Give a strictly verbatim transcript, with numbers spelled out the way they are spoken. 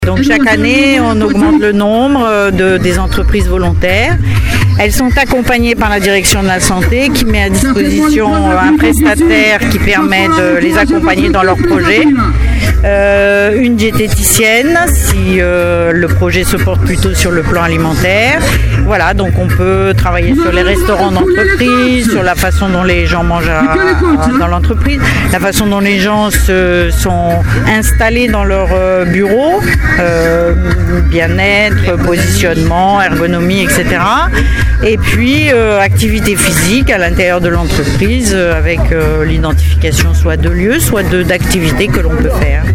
Donc chaque année, on augmente le nombre de, des entreprises volontaires. Elles sont accompagnées par la direction de la santé qui met à disposition un prestataire qui permet de les accompagner dans leurs projets. Euh, une diététicienne si euh, le projet se porte plutôt sur le plan alimentaire. Voilà, donc on peut travailler sur les restaurants d'entreprise, sur la façon dont les gens mangent à, à, dans l'entreprise, la façon dont les gens se sont installés dans leur euh, bureau, euh, bien-être, positionnement, ergonomie, et cetera. Et puis euh, activité physique à l'intérieur de l'entreprise euh, avec euh, l'identification soit de lieux, soit de, d'activités que l'on peut faire.